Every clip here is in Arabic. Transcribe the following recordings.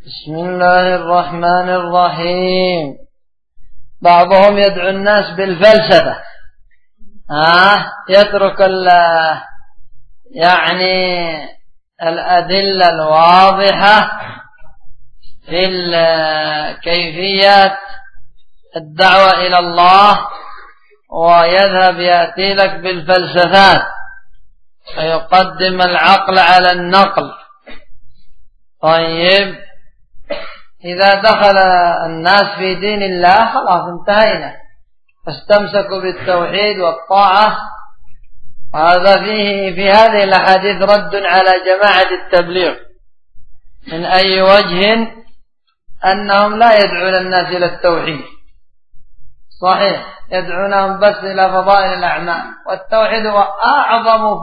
بسم الله الرحمن الرحيم. بعضهم يدعو الناس بالفلسفة، يترك الأدلة الواضحة في كيفية الدعوة إلى الله، ويذهب يأتي لك بالفلسفات فيقدم العقل على النقل. طيب، إذا دخل الناس في دين الله خلاص انتهينا، فاستمسكوا بالتوحيد والطاعة. هذا في هذه الأحاديث رد على جماعة التبليغ من أي وجه، أنهم لا يدعون الناس إلى التوحيد. صحيح، يدعونهم بس إلى فضائل الأعمال، والتوحيد هو أعظم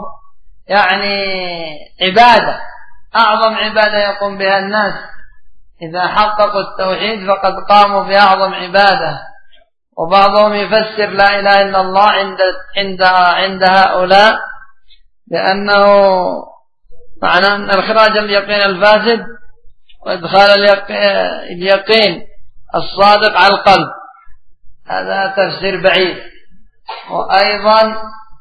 عبادة، أعظم عبادة يقوم بها الناس. إذا حققوا التوحيد فقد قاموا بأعظم عبادة. وبعضهم يفسر لا إله إلا الله عند هؤلاء بأنه معنى أن إخراج اليقين الفاسد وإدخال اليقين الصادق على القلب. هذا تفسير بعيد. وأيضا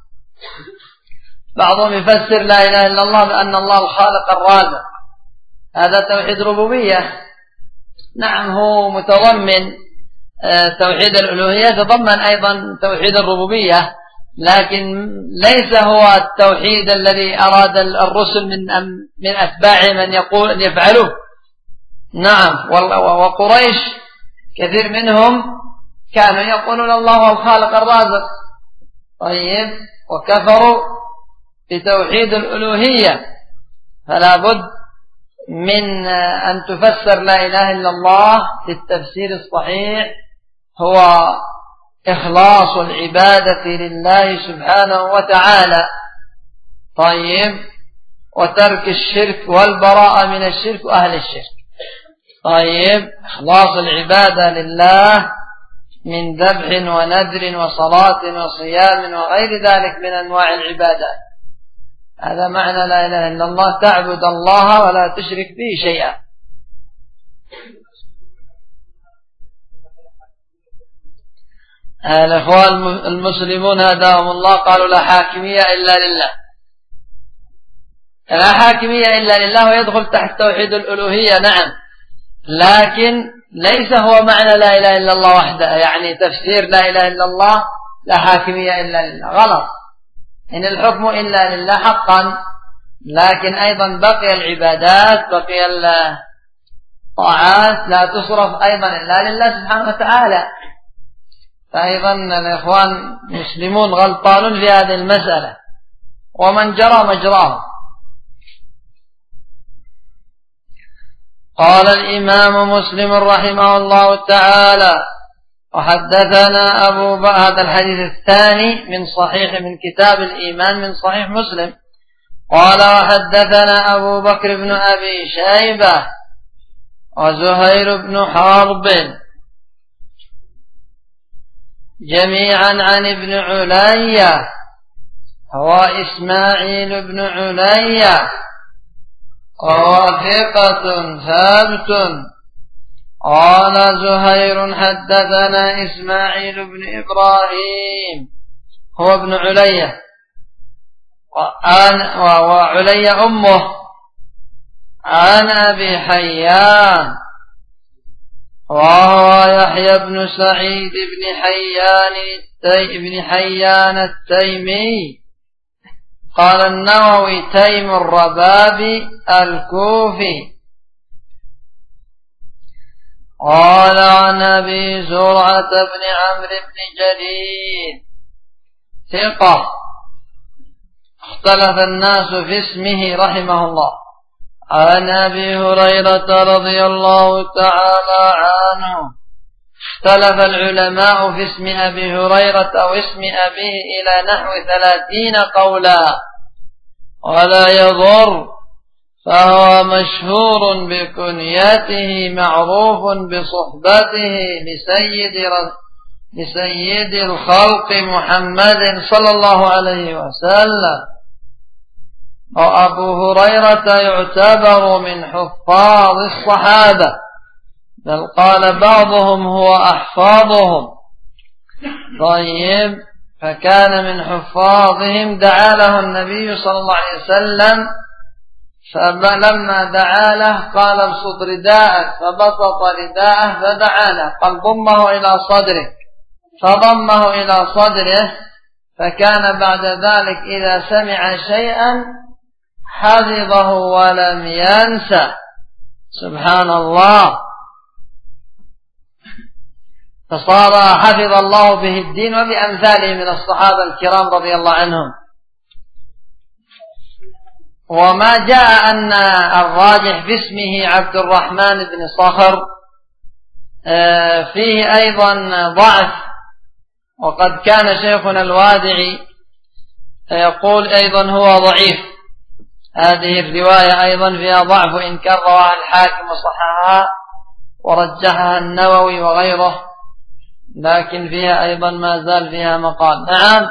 بعضهم يفسر لا إله إلا الله بأن الله الخالق الرازق. هذا توحيد ربوبية. نعم، هو متضمن توحيد الألوهية، تضمن أيضا توحيد الربوبية، لكن ليس هو التوحيد الذي أراد الرسل من أتباعهم أن يفعلوه. نعم، وقريش كثير منهم كانوا يقولون الله هو الخالق الرازق. طيب، وكفروا بتوحيد الألوهية. فلا بد من أن تفسر لا إله إلا الله بالتفسير الصحيح، هو إخلاص العبادة لله سبحانه وتعالى. طيب، وترك الشرك والبراءة من الشرك وأهل الشرك. طيب، إخلاص العبادة لله من ذبح ونذر وصلاة وصيام وغير ذلك من أنواع العبادات. هذا معنى لا إله إلا الله، تعبد الله ولا تشرك به شيئا. الإخوان المسلمون هداهم الله قالوا لا حاكمية إلا لله. لا حاكمية إلا لله، ويدخل تحت توحيد الألوهية. نعم، لكن ليس هو معنى لا إله إلا الله وحده، تفسير لا إله إلا الله لا حاكمية إلا لله غلط. إن الحكم إلا لله حقا، لكن أيضا بقي العبادات، بقي الطاعات لا تصرف أيضا إلا لله سبحانه وتعالى. فأيضا الإخوان المسلمون غلطانون في هذه المسألة، ومن جرى مجراه. قال الإمام مسلم رحمه الله تعالى: وحدثنا أبو بكر. هذا الحديث الثاني من كتاب الإيمان من صحيح مسلم. قال: وحدثنا أبو بكر بن أبي شيبة وزهير بن حرب جميعا عن ابن علية، هو إسماعيل بن علية، وهو ثقة ثابت. قال زهير: حدثنا إسماعيل بن إبراهيم، هو ابن علية، وعلية أمه، عن أبي حيان، وهو يحيى بن سعيد بن حيان التيمي. قال النووي: تيم الربابي الكوفي. قال عن أبي زرعة بن عمرو بن جرير، ثقة، اختلف الناس في اسمه رحمه الله. عن أبي هريرة رضي الله تعالى عنه، اختلف العلماء في اسم أبي هريرة أو اسم أبيه إلى نحو 30 قولا، ولا يضر، فهو مشهور بكنيته، معروف بصحبته لسيد الخلق محمد صلى الله عليه وسلم. وأبو هريرة يعتبر من حفاظ الصحابة، بل قال بعضهم هو أحفاظهم. طيب، فكان من حفاظهم، دعا له النبي صلى الله عليه وسلم، فلما دعا له قال ابسط رداءك، فبسط رداءه فدعا له، قال ضمه إلى صدره، فضمه إلى صدره، فكان بعد ذلك إذا سمع شيئا حفظه ولم ينسى. سبحان الله، فصار حفظ الله به الدين وبأمثاله من الصحابة الكرام رضي الله عنهم. وما جاء أن الراجح باسمه عبد الرحمن بن صخر فيه أيضا ضعف، وقد كان شيخنا الوادعي يقول أيضا هو ضعيف. هذه الرواية أيضا فيها ضعف، وإن كان رواها الحاكم وصححها ورجحها النووي وغيره، لكن فيها أيضا ما زال فيها مقال. نعم،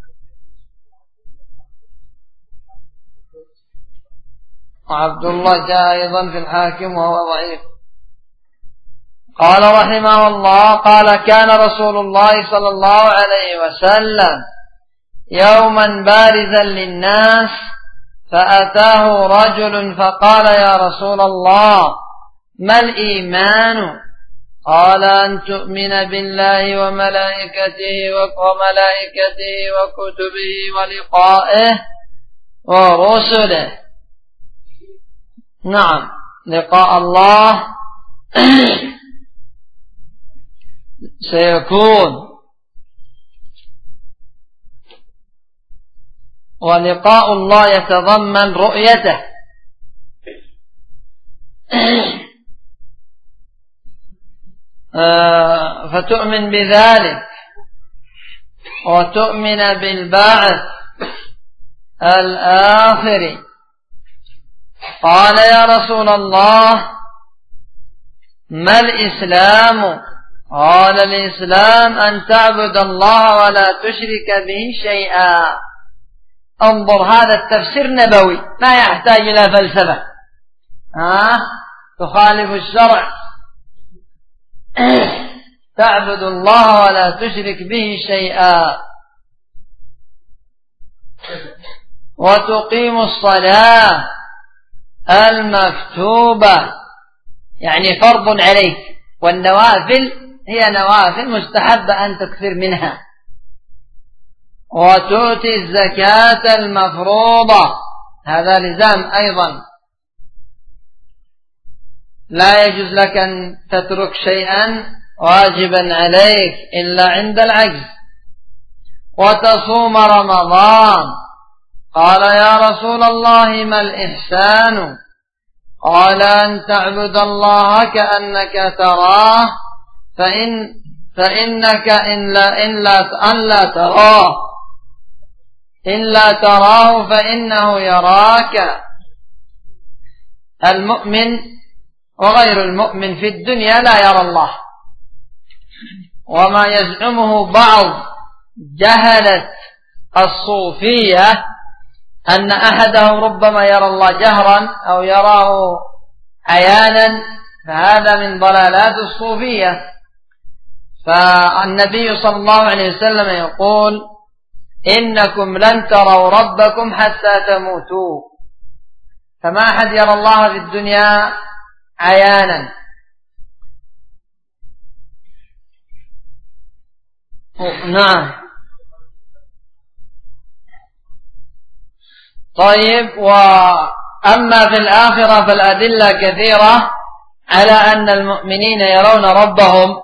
عبد الله جاء أيضا في الحاكم وهو ضعيف. قال رحمه الله، قال كان رسول الله صلى الله عليه وسلم يوما بارزا للناس، فأتاه رجل فقال يا رسول الله ما الإيمان؟ قال أن تؤمن بالله وملائكته وكتبه ولقائه ورسله. نعم، لقاء الله سيكون، ولقاء الله يتضمن رؤيته، فتؤمن بذلك وتؤمن بالبعث الآخر. قال يا رسول الله ما الإسلام؟ قال الإسلام أن تعبد الله ولا تشرك به شيئا. انظر، هذا التفسير نبوي ما يحتاج إلى فلسفة تخالف الشرع. تعبد الله ولا تشرك به شيئا، وتقيم الصلاة المكتوبة، يعني فرض عليك، والنوافل هي نوافل مستحبة أن تكثر منها، وتؤتي الزكاة المفروضة، هذا لزام أيضا، لا يجوز لك أن تترك شيئا واجبا عليك إلا عند العجز، وتصوم رمضان. قال يا رسول الله ما الإحسان؟ قال أن تعبد الله كأنك تراه، فإنك إن لا تراه فإنه يراك. المؤمن وغير المؤمن في الدنيا لا يرى الله، وما يزعمه بعض جهلة الصوفية أن أحدهم ربما يرى الله جهرا أو يراه عيانا، فهذا من ضلالات الصوفية. فالنبي صلى الله عليه وسلم يقول إنكم لن تروا ربكم حتى تموتوا، فما أحد يرى الله في الدنيا عيانا. نعم. طيب، وأما في الآخرة فالأدلة كثيرة على أن المؤمنين يرون ربهم،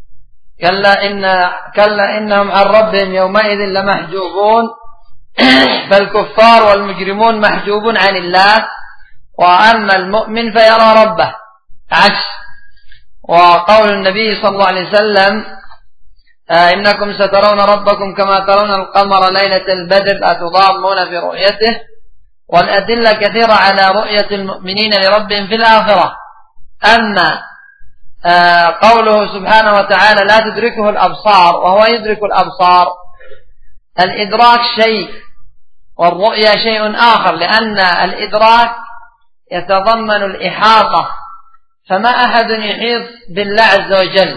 كلا إنهم عن ربهم يومئذ لمحجوبون، فالكفار والمجرمون محجوبون عن الله، وأما المؤمن فيرى ربه عكس. وقول النبي صلى الله عليه وسلم إنكم سترون ربكم كما ترون القمر ليلة البدر لا تضامون في رؤيته. والأدلة كثيرة على رؤية المؤمنين لربهم في الآخرة. أما قوله سبحانه وتعالى لا تدركه الأبصار وهو يدرك الأبصار، الإدراك شيء والرؤية شيء آخر، لأن الإدراك يتضمن الإحاطة، فما أحد يحيط بالله عز وجل،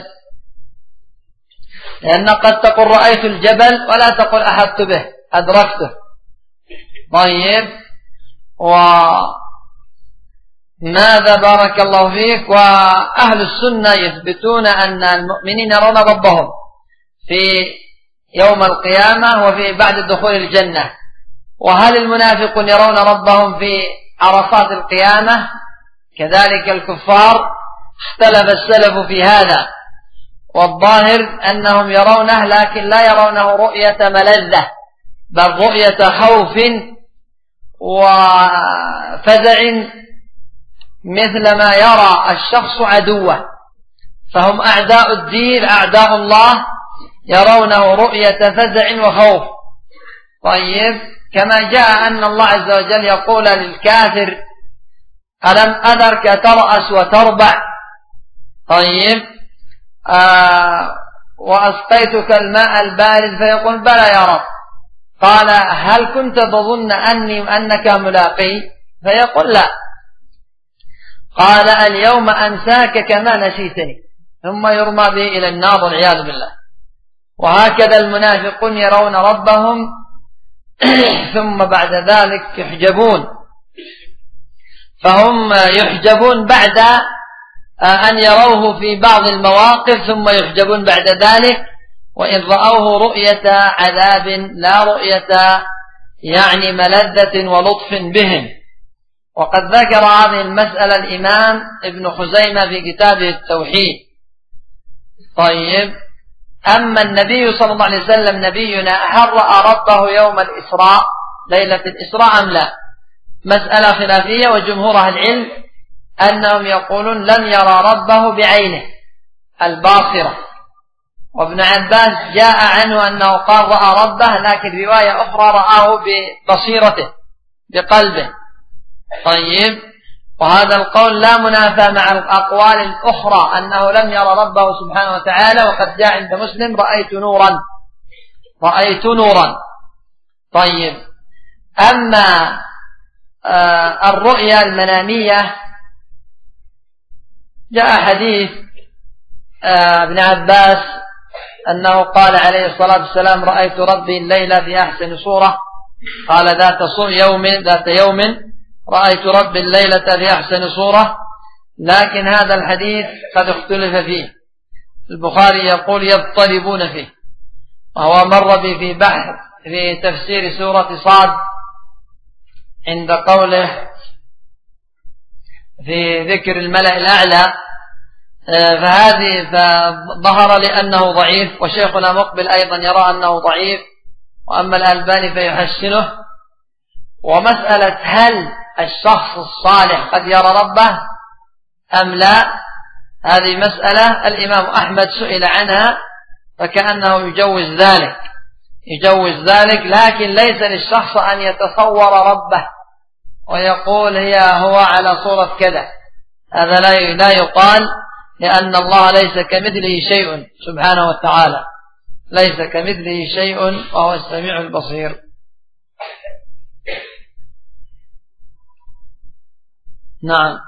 لأن قد تقول رأيت الجبل ولا تقول أحطت به أدركته. طيب، وماذا بارك الله فيك؟ وأهل السنة يثبتون أن المؤمنين يرون ربهم في يوم القيامة وفي بعد دخول الجنة. وهل المنافقون يرون ربهم في عرصات القيامة؟ كذلك الكفار. اختلف السلف في هذا، والظاهر أنهم يرونه، لكن لا يرونه رؤية ملذة، بل رؤية خوف وفزع مثل ما يرى الشخص عدوه، فهم أعداء الدين أعداء الله، يرونه رؤية فزع وخوف. طيب، كما جاء أن الله عز وجل يقول للكافر ألم أذرك ترأس وتربع؟ طيب، وأسقيتك الماء البارد، فيقول بلى يا رب. قال هل كنت تظن أنك ملاقي؟ فيقول لا. قال اليوم أنساك كما نسيتني، ثم يرمى به إلى النار والعياذ بالله. وهكذا المنافقون يرون ربهم ثم بعد ذلك يحجبون، فهم يحجبون بعد أن يروه في بعض المواقف، ثم يحجبون بعد ذلك، وإن رأوه رؤية عذاب لا رؤية يعني ملذة ولطف بهم. وقد ذكر هذه المسألة الإمام ابن خزيمة في كتابه التوحيد. طيب، أما النبي صلى الله عليه وسلم نبينا، هل رأى ربه يوم الإسراء ليلة الإسراء أم لا؟ مسألة خلافية، وجمهور أهل العلم أنهم يقولون لم يرى ربه بعينه الباصرة. وابن عباس جاء عنه أنه قال رأى ربه، لكن رواية أخرى رآه ببصيرته بقلبه. طيب، وهذا القول لا منافى مع الأقوال الأخرى أنه لم يرى ربه سبحانه وتعالى، وقد جاء عند مسلم رأيت نورا، رأيت نورا. طيب، أما الرؤيا المنامية، جاء حديث ابن عباس أنه قال عليه الصلاة والسلام رأيت ربي الليلة في أحسن صورة. قال ذات يوم رأيت ربي الليلة في أحسن صورة، لكن هذا الحديث قد اختلف فيه. البخاري يقول يضطربون فيه، وهو مر بي في بحث في تفسير سورة صاد عند قوله في ذكر الملأ الأعلى، فظهر لأنه ضعيف، وشيخنا مقبل أيضا يرى أنه ضعيف، وأما الألباني فيحسنه. ومسألة هل الشخص الصالح قد يرى ربه أم لا، هذه مسألة الإمام أحمد سئل عنها فكأنه يجوز ذلك، لكن ليس للشخص أن يتصور ربه ويقول هو على صورة كذا، هذا لا يقال، لأن الله ليس كمثله شيء سبحانه وتعالى، ليس كمثله شيء وهو السميع البصير. نعم،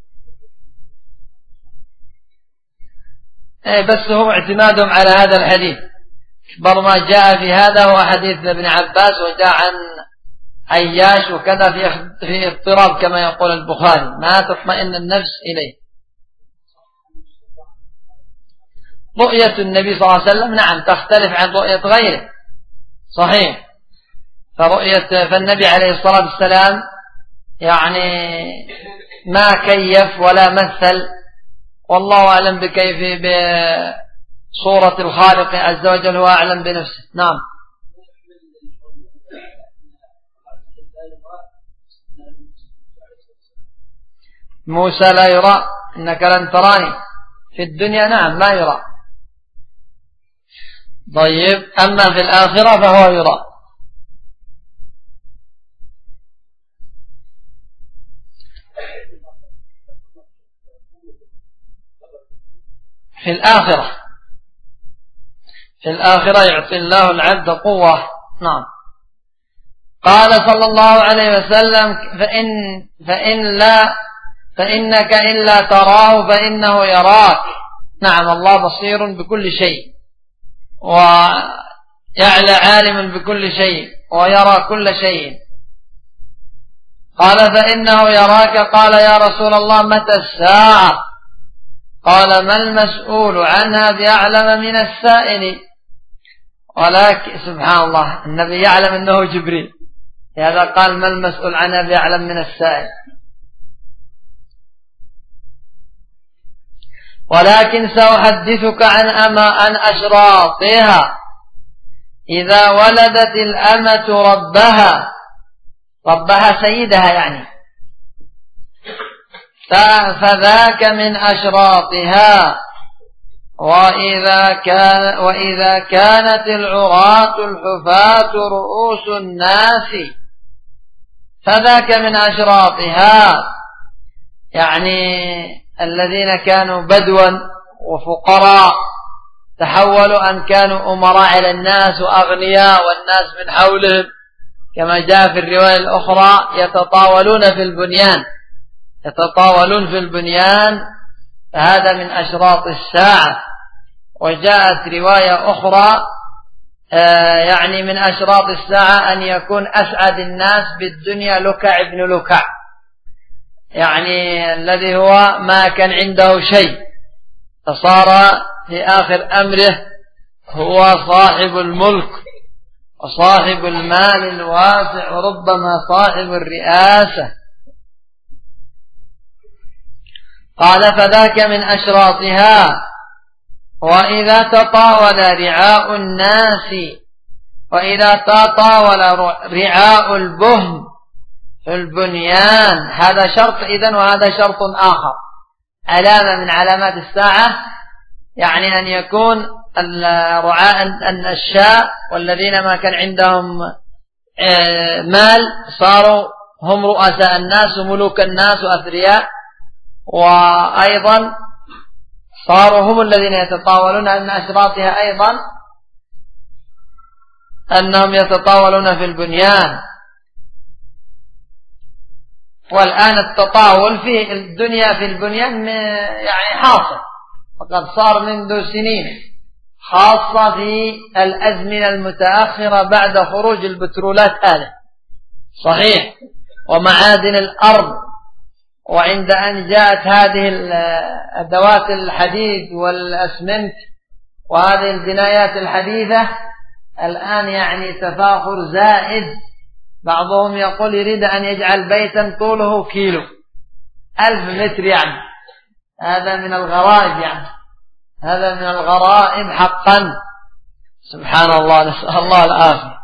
بس هم اعتمادهم على هذا الحديث، أكبر ما جاء في هذا هو حديث ابن عباس، وجاء عن عياش وكذا في اضطراب كما يقول البخاري، ما تطمئن النفس إليه. رؤية النبي صلى الله عليه وسلم نعم تختلف عن رؤية غيره، صحيح. فالنبي عليه الصلاة والسلام يعني ما كيف ولا مثل، والله أعلم بكيف بصورة الخالق عز وجل، هو أعلم بنفسه. نعم. موسى لا يرى، إنك لن تراني في الدنيا، نعم لا يرى. طيب، أما في الآخرة فهو يرى. في الآخرة يعطي الله العبد قوة. نعم. قال صلى الله عليه وسلم فإنك إلا تراه فإنه يراك. نعم، الله بصير بكل شيء ويعلى عالم بكل شيء ويرى كل شيء. قال فإنه يراك. قال يا رسول الله متى الساعة؟ قال ما المسؤول عنها بأعلم من السائل. ولكن سبحان الله، النبي يعلم أنه جبريل، لهذا قال ما المسؤول عنها بأعلم من السائل. ولكن سأحدثك عن أشراطها. إذا ولدت الأمة ربها سيدها يعني، فذاك من أشراطها. وإذا كانت العراة الحفاة رؤوس الناس فذاك من أشراطها، يعني الذين كانوا بدوا وفقراء تحولوا أن كانوا أمراء على الناس وأغنياء، والناس من حولهم كما جاء في الرواية الأخرى يتطاولون في البنيان، فهذا من أشراط الساعة. وجاءت رواية أخرى يعني من أشراط الساعة أن يكون أسعد الناس بالدنيا لكع ابن لكع، يعني الذي هو ما كان عنده شيء فصار في آخر أمره هو صاحب الملك وصاحب المال الواسع وربما صاحب الرئاسة. قال فذاك من أشراطها. وإذا تطاول رعاء البهم في البنيان، هذا شرط إذن وهذا شرط آخر، علامة من علامات الساعة، يعني أن يكون الرعاء الشاء والذين ما كان عندهم مال صاروا هم رؤساء الناس وملوك الناس وأثرياء، وأيضا صاروا هم الذين يتطاولون. أن أشراطها أيضا أنهم يتطاولون في البنيان. والآن التطاول في الدنيا في البنيان يعني حاصل، وقد صار منذ سنين، خاصة في الأزمنة المتأخرة بعد خروج البترولات هذا صحيح ومعادن الأرض. وعند أن جاءت هذه الأدوات الحديد والأسمنت وهذه البنايات الحديثة، الآن يعني تفاخر زائد. بعضهم يقول يريد أن يجعل بيتا طوله 1000 متر، يعني هذا من الغرائب، يعني هذا من الغرائب حقا. سبحان الله، نسأل الله العافية.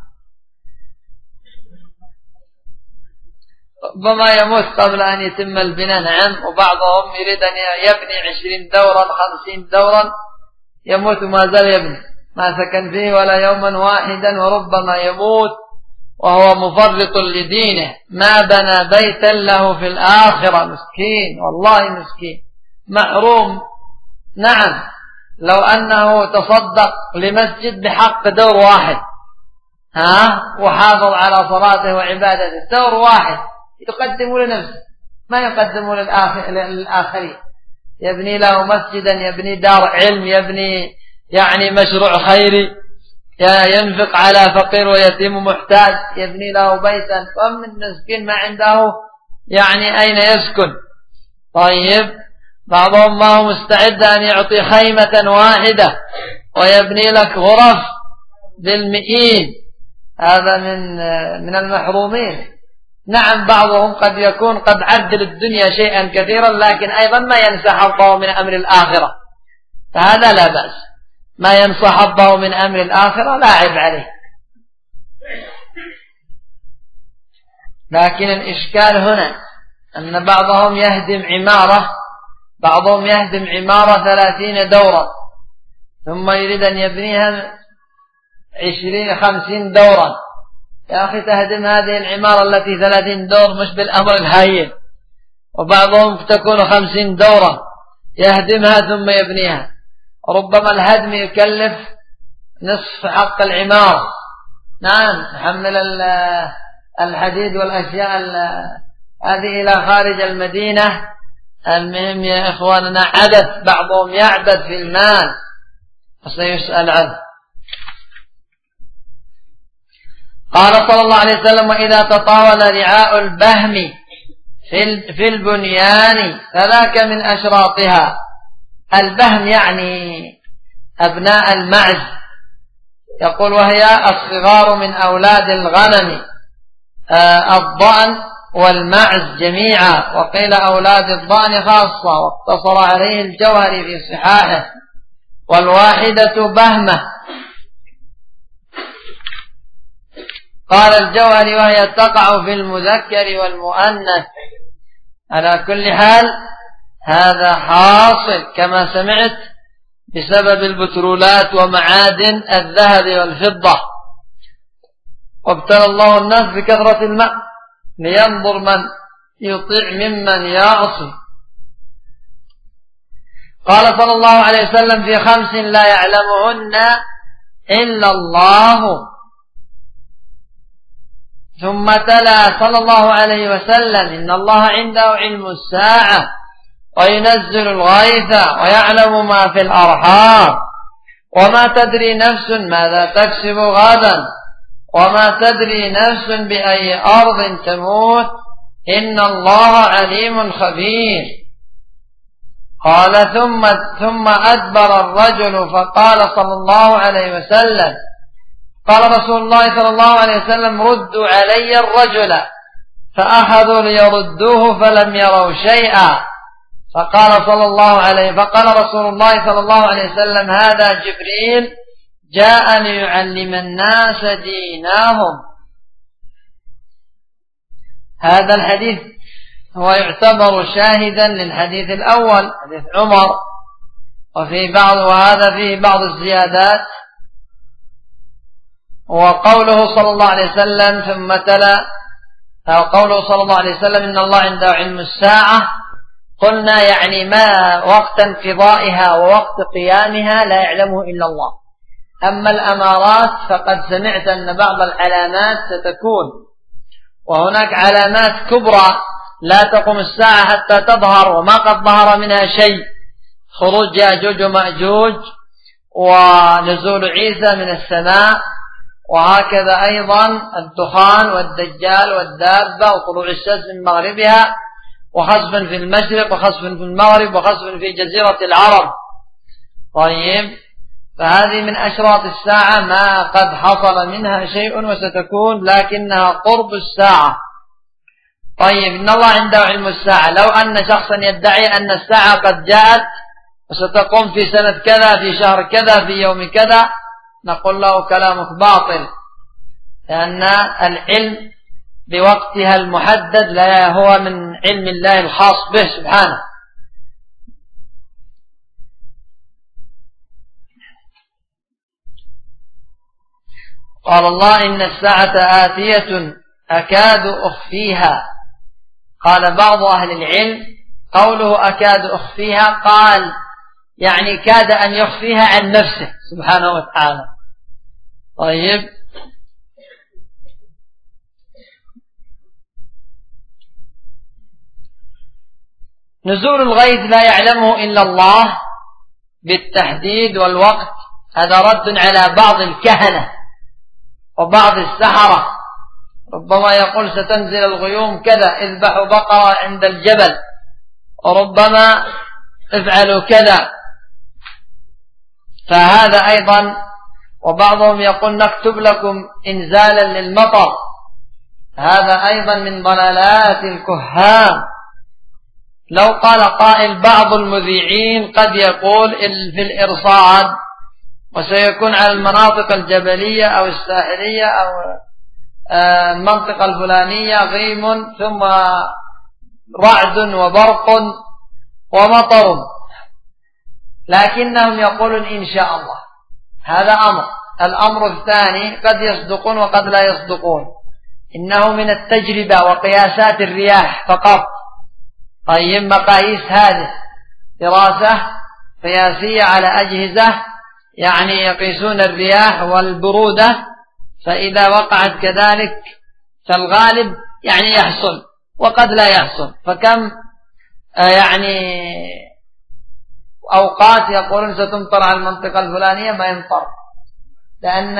ربما يموت قبل أن يتم البناء، نعم. وبعضهم يريد أن يبني 20 دورا 50 دورا، يموت ما زال يبني، ما سكن فيه ولا يوما واحدا، وربما يموت وهو مفرط لدينه، ما بنى بيتا له في الآخرة. مسكين، والله مسكين، محروم. نعم، لو أنه تصدق لمسجد بحق دور واحد وحافظ على صلاته وعبادته، دور واحد يقدم لنفسه ما يقدم للآخرين، يبني له مسجدا، يبني دار علم، يبني يعني مشروع خيري، ينفق على فقير ويتيم محتاج، يبني له بيتا. ومن مسكين ما عنده يعني أين يسكن. طيب، بعضهم ما هو مستعد أن يعطي خيمة واحدة ويبني لك غرف بالمئين، هذا من المحرومين. نعم، بعضهم قد يكون قد عدل الدنيا شيئا كثيرا، لكن أيضا ما ينسى حظه من أمر الآخرة، فهذا لا بأس. ما ينسى حظه من أمر الآخرة لا عيب عليه. لكن الإشكال هنا أن بعضهم يهدم عمارة 30 دورا، ثم يريد أن يبنيها 20-50 دورا. يا أخي، تهدم هذه العمارة التي 30 دور مش بالأمر الهين. وبعضهم تكون 50 دورا، يهدمها ثم يبنيها، ربما الهدم يكلف نصف حق العمارة. نعم، يحمل الحديد والأشياء هذه إلى خارج المدينة. المهم يا إخواننا عبث، بعضهم يعبث في المال وسيسأل عنه. قال صلى الله عليه وسلم: وإذا تطاول رعاء البهم في البنيان فذاك من أشراطها. البهم يعني أبناء المعز، يقول وهي الصغار من أولاد الغنم، الضأن والمعز جميعا، وقيل أولاد الضأن خاصة، واقتصر عليه الجوهري في صحاحه. والواحدة بهمة. قال الجوهري وهي تقع في المذكر والمؤنث. على كل حال هذا حاصل كما سمعت بسبب البترولات ومعادن الذهب والفضة. وابتلى الله الناس بكثرة الماء لينظر من يطيع ممن يعصي. قال صلى الله عليه وسلم: في 5 لا يعلمهن إلا الله. ثم تلا صلى الله عليه وسلم: إن الله عنده علم الساعة وينزل الغيث ويعلم ما في الأرحام وما تدري نفس ماذا تكسب غدا وما تدري نفس بأي أرض تموت إن الله عليم خبير. قال ثم أدبر الرجل فقال صلى الله عليه وسلم: قال رسول الله صلى الله عليه وسلم: ردوا علي الرجل، فأخذوا ليردوه فلم يروا شيئا. فقال رسول الله صلى الله عليه وسلم: هذا جبريل جاء ليعلم الناس دينهم. هذا الحديث هو يعتبر شاهدا للحديث الأول، حديث عمر، وهذا فيه بعض الزيادات. وقوله صلى الله عليه وسلم ثم تلا، أو قوله صلى الله عليه وسلم: إن الله عنده علم الساعة، قلنا يعني ما وقت انقضائها ووقت قيامها لا يعلمه إلا الله. أما الأمارات فقد سمعت أن بعض العلامات ستكون، وهناك علامات كبرى لا تقوم الساعة حتى تظهر وما قد ظهر منها شيء: خروج يأجوج ومأجوج، ونزول عيسى من السماء، وهكذا أيضا الدخان والدجال والدابة وطلوع الشمس من مغربها، وخسف في المشرق وخسف في المغرب وخسف في جزيرة العرب. طيب، فهذه من أشراط الساعة ما قد حصل منها شيء وستكون، لكنها قرب الساعة. طيب، إن الله عنده علم الساعة. لو أن شخصا يدعي أن الساعة قد جاءت وستقوم في سنة كذا في شهر كذا في يوم كذا، نقول له كلامك باطل، لأن العلم بوقتها المحدد لا هو من علم الله الخاص به سبحانه. قال الله: إن الساعة آتية أكاد أخفيها. قال بعض أهل العلم قوله أكاد أخفيها قال يعني كاد أن يخفيها عن نفسه سبحانه وتعالى. طيب، نزول الغيث لا يعلمه إلا الله بالتحديد والوقت. هذا رد على بعض الكهنة وبعض السحرة، ربما يقول ستنزل الغيوم كذا، اذبحوا بقرة عند الجبل، وربما افعلوا كذا. فهذا أيضا، وبعضهم يقول نكتب لكم إنزالا للمطر، هذا أيضا من ضلالات الكهان. لو قال قائل: بعض المذيعين قد يقول في الإرصاد وسيكون على المناطق الجبلية أو الساحلية أو المنطقة الفلانية غيم ثم رعد وبرق ومطر، لكنهم يقولون إن شاء الله. هذا أمر. الأمر الثاني قد يصدقون وقد لا يصدقون، إنه من التجربة وقياسات الرياح فقط. طيب، مقاييس هذه دراسة قياسية على أجهزة، يعني يقيسون الرياح والبرودة، فإذا وقعت كذلك فالغالب يعني يحصل وقد لا يحصل. فكم يعني أوقات يقولون ستمطر على المنطقة الفلانية ما يمطر، لأن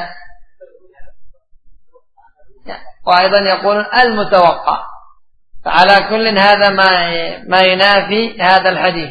وأيضا يقولون المتوقع. فعلى كل هذا ما ينافي هذا الحديث.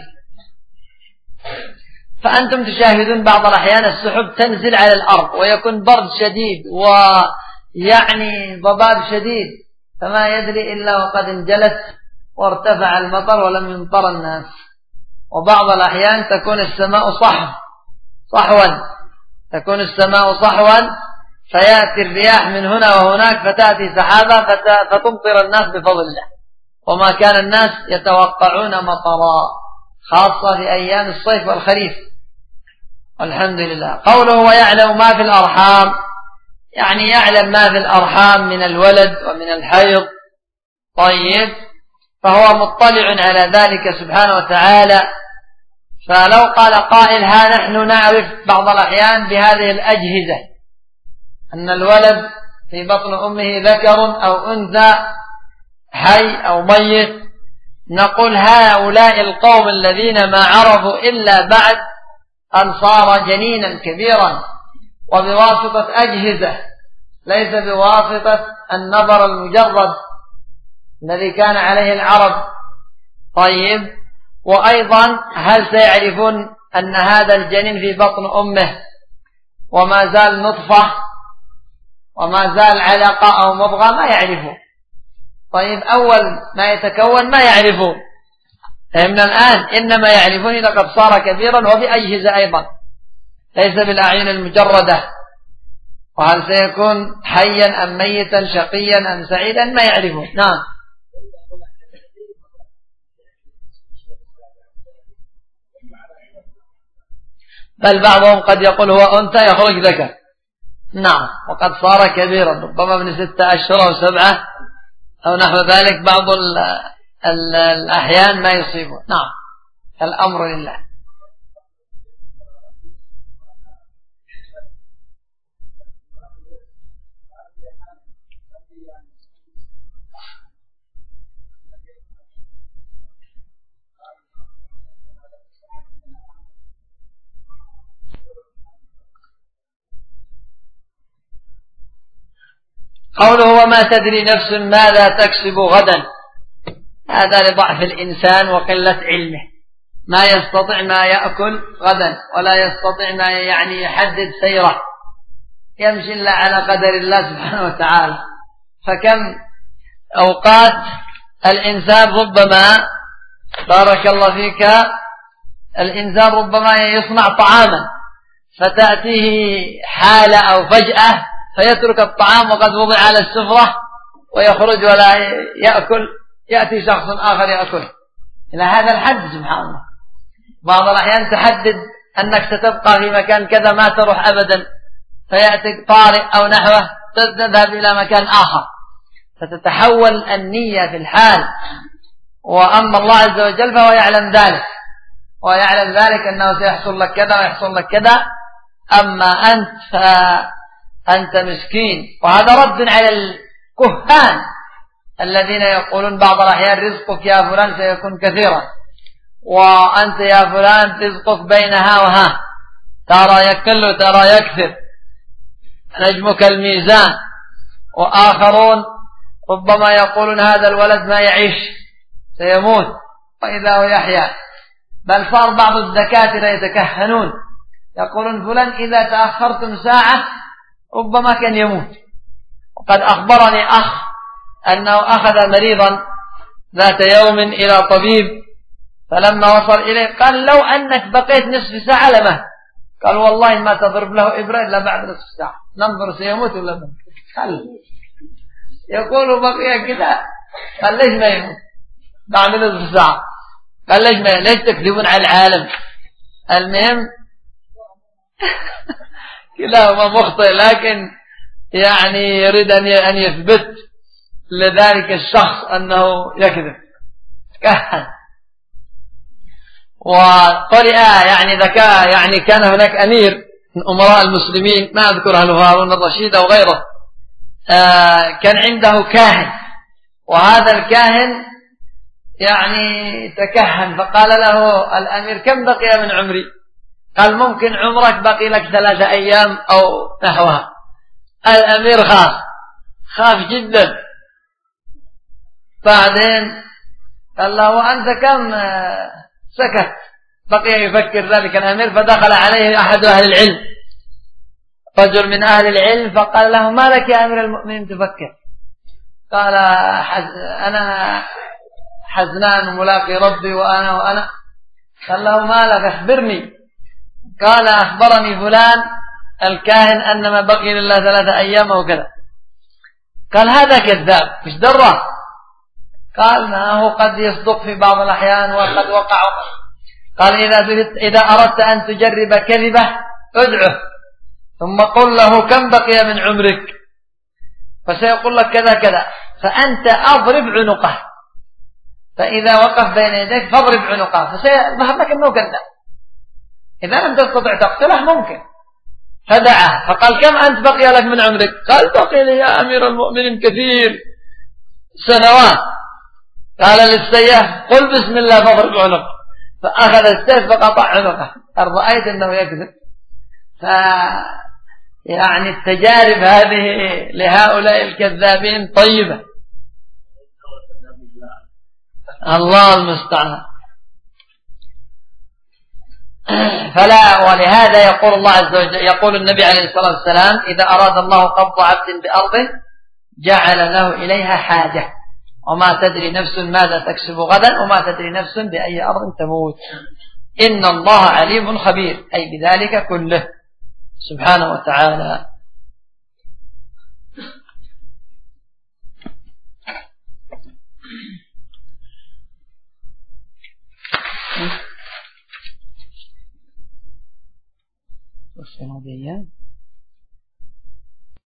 فأنتم تشاهدون بعض الأحيان السحب تنزل على الأرض ويكون برد شديد ويعني ضباب شديد، فما يدري إلا وقد انجلت وارتفع المطر ولم يمطر الناس. وبعض الأحيان تكون السماء صحوا، تكون السماء صحوا فيأتي الرياح من هنا وهناك فتأتي سحابة فتمطر الناس بفضل الله، وما كان الناس يتوقعون مطرا، خاصة في أيام الصيف والخريف. والحمد لله. قوله ويعلم ما في الأرحام، يعني يعلم ما في الأرحام من الولد ومن الحيض. طيب، فهو مطلع على ذلك سبحانه وتعالى. فلو قال قائل ها نحن نعرف بعض الأحيان بهذه الأجهزة أن الولد في بطن أمه ذكر أو أنثى حي أو ميت، نقول هؤلاء القوم الذين ما عرفوا إلا بعد أن صار جنينا كبيرا وبواسطة أجهزة، ليس بواسطة النظر المجرد الذي كان عليه العرب. طيب، وأيضا هل سيعرفون أن هذا الجنين في بطن أمه وما زال نطفة وما زال علقة أو مضغة؟ ما يعرفون. طيب، أول ما يتكون ما يعرفون من الآن، إنما يعرفون إذا قد صار كبيرا وبأجهزة أيضا، ليس بالأعين المجردة. وهل سيكون حيا أم ميتا، شقيا أم سعيدا، ما يعرفون. نعم. بل بعضهم قد يقول هو أنثى يخرج ذكر. نعم، وقد صار كبيرا، ربما من 6 أشهر أو 7 أو نحو ذلك. بعض الأحيان ما يصيبه. نعم، الأمر لله. قوله وما تدري نفس ماذا تكسب غدا، هذا لضعف الإنسان وقلة علمه، ما يستطيع ما يأكل غدا ولا يستطيع ما يعني يحدد سيره، يمشي إلا على قدر الله سبحانه وتعالى. فكم أوقات الإنسان ربما، بارك الله فيك، الإنسان ربما يصنع طعاما فتأتيه حالة أو فجأة فيترك الطعام وقد وضع على السفرة ويخرج ولا يأكل، يأتي شخص آخر يأكل إلى هذا الحد. سبحان الله. بعض الأحيان تحدد أنك ستبقى في مكان كذا ما تروح أبدا، فيأتي طارئ أو نحوه تذهب إلى مكان آخر، فتتحول النية في الحال. وأما الله عز وجل فهو يعلم ذلك، ويعلم ذلك أنه سيحصل لك كذا ويحصل لك كذا. أما أنت فأنت مسكين. وهذا رد على الكهان الذين يقولون بعض الأحيان رزقك يا فلان سيكون كثيرا، وأنت يا فلان رزقك بين ها وها، ترى يقل ترى يكثر، نجمك الميزان. وآخرون ربما يقولون هذا الولد ما يعيش سيموت وإذا هو يحيا. بل صار بعض الدكاترة يتكهنون يقولون فلان إذا تأخرتم ساعة ربما كان يموت. وقد أخبرني أخ أنه أخذ مريضا ذات يوم إلى طبيب، فلما وصل إليه قال لو أنك بقيت نصف ساعة لمات. قال والله ما تضرب له إبرة إلا بعد نصف ساعة، ننظر سيموت ولا لا. قال يقول بقي كده. قال ليش ما يموت بعد نصف ساعة؟ قال ليش تكذبون على العالم؟ المهم كلاهما مخطئ، لكن يعني يريد أن يثبت لذلك الشخص أنه يكذب كهن. وقرئ يعني ذكاء، يعني كان هناك أمير من أمراء المسلمين، ما أذكر هل هارون الرشيد أو غيره، كان عنده كاهن، وهذا الكاهن يعني تكهن، فقال له الأمير كم بقي من عمري؟ قال ممكن عمرك بقي لك 3 أيام أو نحوها. الأمير خاف جدا. بعدين قال له وأنت كم؟ سكت، بقي يفكر ذلك الأمير. فدخل عليه أحد أهل العلم، رجل من أهل العلم، فقال له ما لك يا أمير المؤمنين تفكر؟ قال أنا حزنان وملاقي ربي وأنا. قال له ما لك أخبرني. قال أخبرني فلان الكاهن أن ما بقي لله 3 أيام وكذا. قال هذا كذاب، مش درة؟ قال ما هو قد يصدق في بعض الأحيان وقد وقع. قال إذا أردت أن تجرب كذبة ادعه ثم قل له كم بقي من عمرك، فسيقول لك كذا كذا، فأنت أضرب عنقه، فإذا وقف بين يديك فاضرب عنقه فسيظهر لك أنه كذاب. إذا لم تستطع تقتله ممكن. فدعاه فقال كم أنت بقي لك من عمرك؟ قال بقي لي يا أمير المؤمنين كثير، سنوات. قال للسياف قل بسم الله فاضرب عنقه، فأخذ السيف فقطع عنقه. قال رأيت أنه يكذب. يعني التجارب هذه لهؤلاء الكذابين طيبة، الله المستعان. فلا، ولهذا يقول الله عز وجل، يقول النبي عليه الصلاة والسلام إذا أراد الله قبض عبد بأرضه جعل له إليها حاجة، وما تدري نفس ماذا تكسب غدا وما تدري نفس بأي أرض تموت، إن الله عليم خبير، أي بذلك كله سبحانه وتعالى. والسلام عليكم.